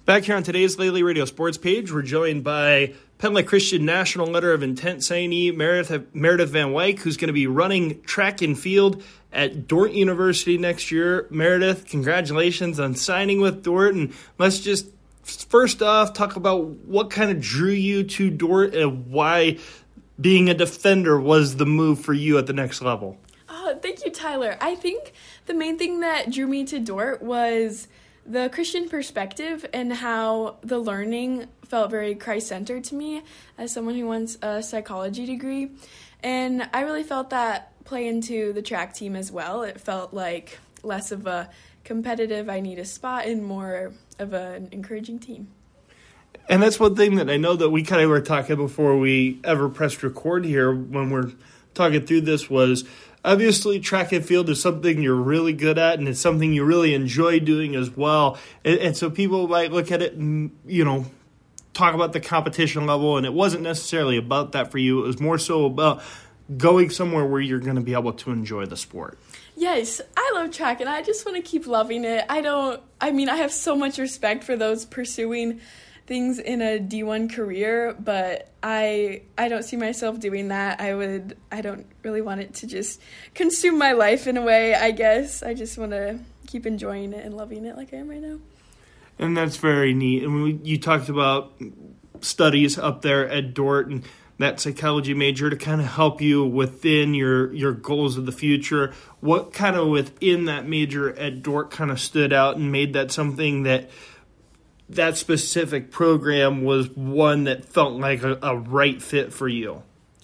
Back here on today's Lately Radio Sports page, we're joined by Penn Lake Christian National Letter of Intent signee Meredith Van Wyk, who's going to be running track and field at Dordt University next year. Meredith, congratulations on signing with Dordt, and let's just first off talk about what kind of drew you to Dordt and why being a defender was the move for you at the next level. Thank you, Tyler. I think the main thing that drew me to Dordt was the Christian perspective and how the learning felt very Christ-centered to me as someone who wants a psychology degree. And I really felt that play into the track team as well. It felt like less of a competitive, I need a spot, and more of an encouraging team. And that's one thing that I know that we kind of were talking before we ever pressed record here when we're talking through this was obviously track and field is something you're really good at, and it's something you really enjoy doing as well. And so people might look at it and, talk about the competition level, and it wasn't necessarily about that for you. It was more so about going somewhere where you're going to be able to enjoy the sport. Yes, I love track, and I just want to keep loving it. I have so much respect for those pursuing things in a D1 career, but I don't see myself doing that. I don't really want it to just consume my life in a way, I guess. I just want to keep enjoying it and loving it like I am right now. And that's very neat. And you talked about studies up there at Dordt and that psychology major to kind of help you within your goals of the future. What kind of within that major at Dordt kind of stood out and made that something that specific program was one that felt like a right fit for you?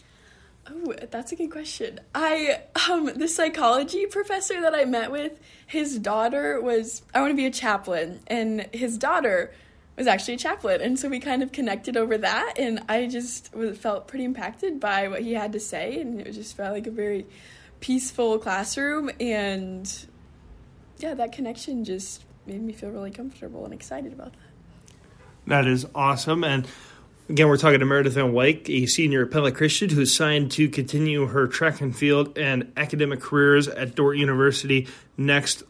Oh, that's a good question. The psychology professor that I met with, his daughter was, I want to be a chaplain, and his daughter was actually a chaplain, and so we kind of connected over that, and I just felt pretty impacted by what he had to say, and it just felt like a very peaceful classroom, and yeah, that connection just made me feel really comfortable and excited about that. That is awesome. And again, we're talking to Meredith Van Wyk, a senior at Penn Lake Christian who's signed to continue her track and field and academic careers at Dordt University next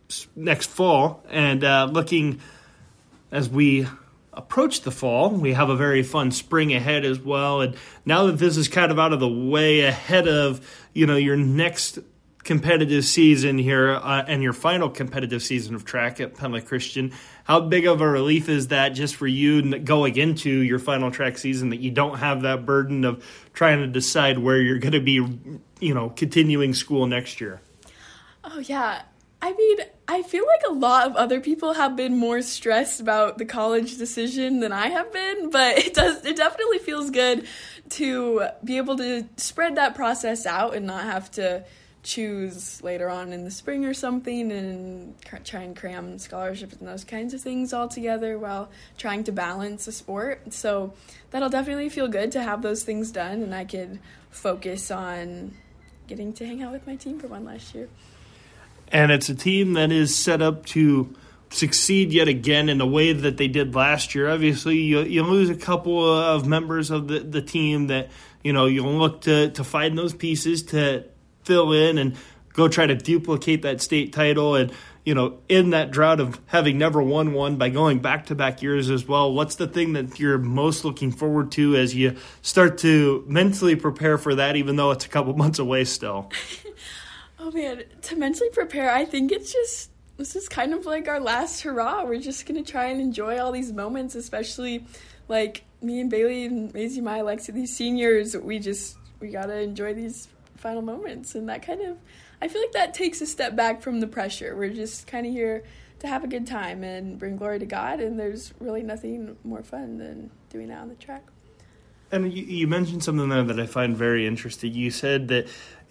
fall. And looking as we approach the fall, we have a very fun spring ahead as well. And now that this is kind of out of the way ahead of, your next competitive season here and your final competitive season of track at Penn Lake Christian, how big of a relief is that just for you going into your final track season that you don't have that burden of trying to decide where you're going to be, continuing school next year? Oh, yeah. I feel like a lot of other people have been more stressed about the college decision than I have been, but it definitely feels good to be able to spread that process out and not have to choose later on in the spring or something and try and cram scholarships and those kinds of things all together while trying to balance a sport. So that'll definitely feel good to have those things done, and I could focus on getting to hang out with my team for one last year. And it's a team that is set up to succeed yet again in the way that they did last year. Obviously, you lose a couple of members of the team that, you'll look to find those pieces to fill in and go try to duplicate that state title. And, in that drought of having never won one by going back-to-back years as well, what's the thing that you're most looking forward to as you start to mentally prepare for that, even though it's a couple months away still? Oh, man, to mentally prepare, I think this is kind of like our last hurrah. We're just going to try and enjoy all these moments, especially like me and Bailey and Maisie, my Alexia, these seniors. We got to enjoy these final moments, and that kind of, I feel like that takes a step back from the pressure. We're just kind of here to have a good time and bring glory to God, and there's really nothing more fun than doing that on the track. And you mentioned something there that I find very interesting. You said that,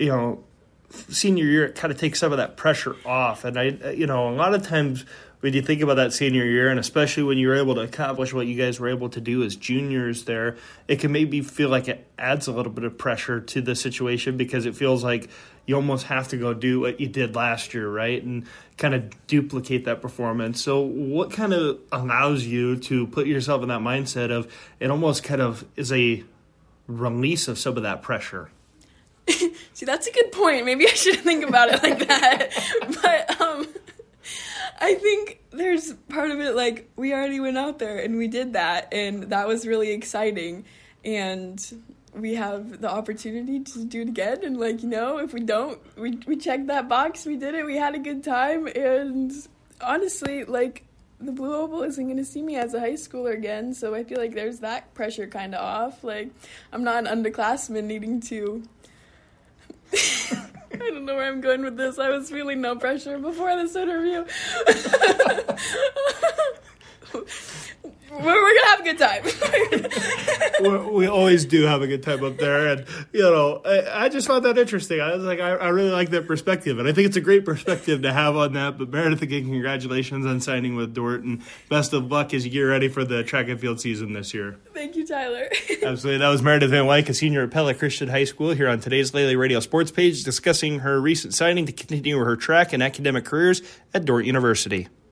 senior year, it kind of takes some of that pressure off. And a lot of times when you think about that senior year, and especially when you're able to accomplish what you guys were able to do as juniors there, it can maybe feel like it adds a little bit of pressure to the situation because it feels like you almost have to go do what you did last year, right? And kind of duplicate that performance. So what kind of allows you to put yourself in that mindset of it almost kind of is a release of some of that pressure? See, that's a good point. Maybe I should think about it like that. But I think there's part of it, like, we already went out there and we did that, and that was really exciting, and we have the opportunity to do it again, and, like, if we don't, we checked that box, we did it, we had a good time, and honestly, like, the Blue Oval isn't going to see me as a high schooler again, so I feel like there's that pressure kind of off. Like, I'm not an underclassman needing to... I don't know where I'm going with this. I was feeling no pressure before this interview. We're going to have a good time. We always do have a good time up there. And, I just found that interesting. I was like, I really like that perspective. And I think it's a great perspective to have on that. But Meredith, again, congratulations on signing with Dordt. And best of luck as you get ready for the track and field season this year. Thank you, Tyler. Absolutely. That was Meredith Van Wyk, a senior at Pella Christian High School, here on today's Lele Radio Sports page, discussing her recent signing to continue her track and academic careers at Dordt University.